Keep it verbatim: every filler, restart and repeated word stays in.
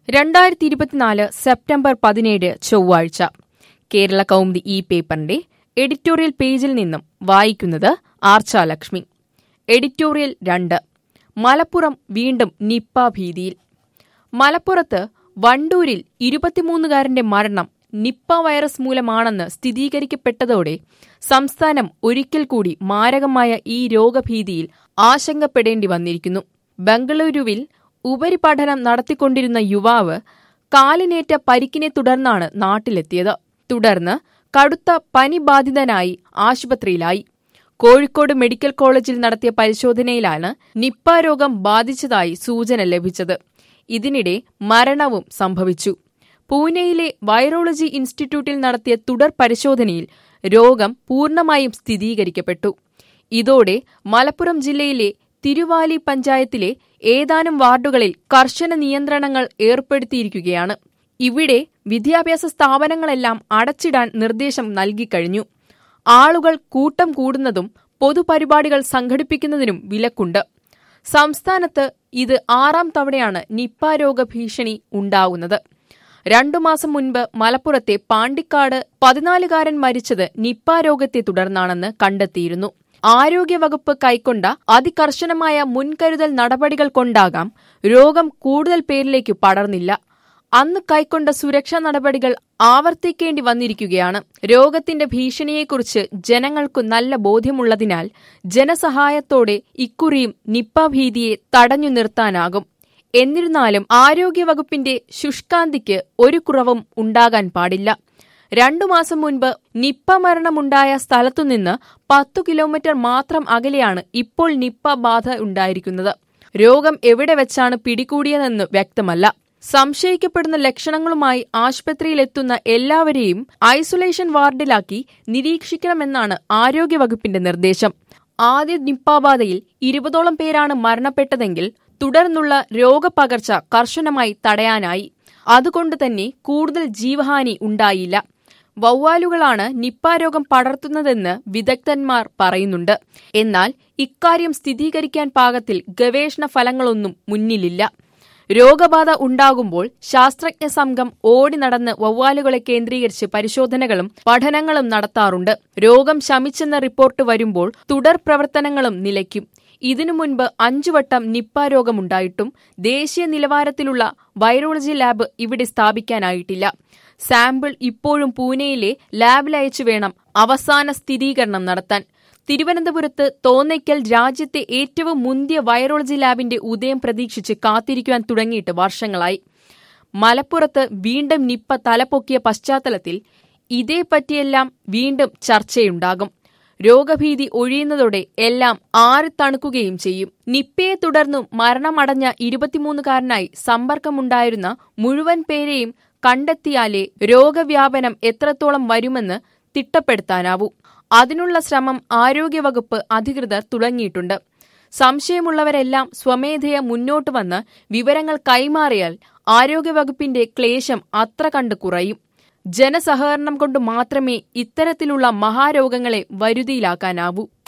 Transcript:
രണ്ടായിരത്തി ഇരുപത്തിനാല് സെപ്റ്റംബർ പതിനേഴ് ചൊവ്വാഴ്ച കേരള കൗമുദി ഈ പേപ്പറിന്റെ എഡിറ്റോറിയൽ പേജിൽ നിന്നും വായിക്കുന്നത് ആർച്ചാലക്ഷ്മി. എഡിറ്റോറിയൽ രണ്ട്. മലപ്പുറം വീണ്ടും നിപ്പ ഭീതിയിൽ. മലപ്പുറത്ത് വണ്ടൂരിൽ ഇരുപത്തിമൂന്നുകാരന്റെ മരണം നിപ്പ വൈറസ് മൂലമാണെന്ന് സ്ഥിരീകരിക്കപ്പെട്ടതോടെ സംസ്ഥാനം ഒരിക്കൽ കൂടി മാരകമായ ഈ രോഗഭീതിയിൽ ആശങ്കപ്പെടേണ്ടി വന്നിരിക്കുന്നു. ബംഗളൂരുവിൽ ഉപരിപഠനം നടത്തിക്കൊണ്ടിരുന്ന യുവാവ് കാലിനേറ്റ പരിക്കിനെ തുടർന്നാണ് നാട്ടിലെത്തിയത്. തുടർന്ന് കടുത്ത പനിബാധിതനായി ആശുപത്രിയിലായി. കോഴിക്കോട് മെഡിക്കൽ കോളേജിൽ നടത്തിയ പരിശോധനയിലാണ് നിപ്പ രോഗം ബാധിച്ചതായി സൂചന ലഭിച്ചത്. ഇതിനിടെ മരണവും സംഭവിച്ചു. പൂനെയിലെ വൈറോളജി ഇൻസ്റ്റിറ്റ്യൂട്ടിൽ നടത്തിയ തുടർ പരിശോധനയിൽ രോഗം പൂർണ്ണമായും സ്ഥിരീകരിക്കപ്പെട്ടു. ഇതോടെ മലപ്പുറം ജില്ലയിലെ തിരുവാലി പഞ്ചായത്തിലെ ഏതാനും വാർഡുകളിൽ കർശന നിയന്ത്രണങ്ങൾ ഏർപ്പെടുത്തിയിരിക്കുകയാണ്. ഇവിടെ വിദ്യാഭ്യാസ സ്ഥാപനങ്ങളെല്ലാം അടച്ചിടാൻ നിർദ്ദേശം നൽകിക്കഴിഞ്ഞു. ആളുകൾ കൂട്ടം കൂടുന്നതും പൊതുപരിപാടികൾ സംഘടിപ്പിക്കുന്നതിനും വിലക്കുണ്ട്. സംസ്ഥാനത്ത് ഇത് ആറാം തവണയാണ് നിപ്പ രോഗഭീഷണി ഉണ്ടാവുന്നത്. രണ്ടു മാസം മുൻപ് മലപ്പുറത്തെ പാണ്ടിക്കാട് പതിനാലുകാരൻ മരിച്ചത് നിപ്പ രോഗത്തെ തുടർന്നാണെന്ന് കണ്ടെത്തിയിരുന്നു. ആരോഗ്യവകുപ്പ് കൈക്കൊണ്ട അതികർശനമായ മുൻകരുതൽ നടപടികൾ കൊണ്ടാകാം രോഗം കൂടുതൽ പേരിലേക്ക് പടർന്നില്ല. അന്ന് കൈക്കൊണ്ട സുരക്ഷാ നടപടികൾ ആവർത്തിക്കേണ്ടി വന്നിരിക്കുകയാണ്. രോഗത്തിന്റെ ഭീഷണിയെക്കുറിച്ച് ജനങ്ങൾക്കു നല്ല ബോധ്യമുള്ളതിനാൽ ജനസഹായത്തോടെ ഇക്കുറിയും നിപ്പ ഭീതിയെ തടഞ്ഞു നിർത്താനാകും. എന്നിരുന്നാലും ആരോഗ്യവകുപ്പിന്റെ ശുഷ്കാന്തിക്ക് ഒരു കുറവും ഉണ്ടാകാൻ പാടില്ല. രണ്ടു മാസം മുൻപ് നിപ്പ മരണമുണ്ടായ സ്ഥലത്തുനിന്ന് പത്തു കിലോമീറ്റർ മാത്രം അകലെയാണ് ഇപ്പോൾ നിപ്പ ബാധ ഉണ്ടായിരിക്കുന്നത്. രോഗം എവിടെ വെച്ചാണ് പിടികൂടിയതെന്ന് വ്യക്തമല്ല. സംശയിക്കപ്പെടുന്ന ലക്ഷണങ്ങളുമായി ആശുപത്രിയിലെത്തുന്ന എല്ലാവരെയും ഐസൊലേഷൻ വാർഡിലാക്കി നിരീക്ഷിക്കണമെന്നാണ് ആരോഗ്യവകുപ്പിന്റെ നിർദ്ദേശം. ആദ്യ നിപ്പ ബാധയിൽ ഇരുപതോളം പേരാണ് മരണപ്പെട്ടതെങ്കിൽ തുടർന്നുള്ള രോഗപകർച്ച കർശനമായി തടയാനായി. അതുകൊണ്ടുതന്നെ കൂടുതൽ ജീവഹാനി ഉണ്ടായില്ല. വവ്വാലുകളാണ് നിപ്പ രോഗം പടർത്തുന്നതെന്ന് വിദഗ്ധന്മാർ പറയുന്നുണ്ട്. എന്നാൽ ഇക്കാര്യം സ്ഥിരീകരിക്കാൻ പാകത്തിൽ ഗവേഷണ ഫലങ്ങളൊന്നും മുന്നിലില്ല. രോഗബാധ ഉണ്ടാകുമ്പോൾ ശാസ്ത്രജ്ഞ സംഘം ഓടി നടന്ന് വവ്വാലുകളെ കേന്ദ്രീകരിച്ച് പരിശോധനകളും പഠനങ്ങളും നടത്താറുണ്ട്. രോഗം ശമിച്ചെന്ന റിപ്പോർട്ട് വരുമ്പോൾ തുടർ പ്രവർത്തനങ്ങളും നിലയ്ക്കും. ഇതിനു മുൻപ് അഞ്ചുവട്ടം നിപ്പ രോഗമുണ്ടായിട്ടും ദേശീയ നിലവാരത്തിലുള്ള വൈറോളജി ലാബ് ഇവിടെ സ്ഥാപിക്കാനായിട്ടില്ല. സാമ്പിൾ ഇപ്പോഴും പൂനെയിലെ ലാബിലയച്ചു വേണം അവസാന സ്ഥിരീകരണം നടത്താൻ. തിരുവനന്തപുരത്ത് തോന്നയ്ക്കൽ രാജ്യത്തെ ഏറ്റവും മുന്തിയ വൈറോളജി ലാബിന്റെ ഉദയം പ്രതീക്ഷിച്ച് കാത്തിരിക്കുവാൻ തുടങ്ങിയിട്ട് വർഷങ്ങളായി. മലപ്പുറത്ത് വീണ്ടും നിപ്പ തലപൊക്കിയ പശ്ചാത്തലത്തിൽ ഇതേപ്പറ്റിയെല്ലാം വീണ്ടും ചർച്ചയുണ്ടാകും. രോഗഭീതി ഒഴിയുന്നതോടെ എല്ലാം ആറിത്തണുക്കുകയും ചെയ്യും. നിപ്പയെ തുടർന്നു മരണമടഞ്ഞ ഇരുപത്തിമൂന്നുകാരനായി സമ്പർക്കമുണ്ടായിരുന്ന മുഴുവൻ പേരെയും കണ്ടെത്തിയാലേ രോഗവ്യാപനം എത്രത്തോളം വരുമെന്ന് തിട്ടപ്പെടുത്താനാവൂ. അതിനുള്ള ശ്രമം ആരോഗ്യവകുപ്പ് അധികൃതർ തുടങ്ങിയിട്ടുണ്ട്. സംശയമുള്ളവരെല്ലാം സ്വമേധയ മുന്നോട്ട് വന്ന് വിവരങ്ങൾ കൈമാറിയാൽ ആരോഗ്യവകുപ്പിന്റെ ക്ലേശം അത്ര കണ്ട് കുറയും. ജനസഹകരണം കൊണ്ട് മാത്രമേ ഇത്തരത്തിലുള്ള മഹാരോഗങ്ങളെ വരുതിയിലാക്കാനാവൂ.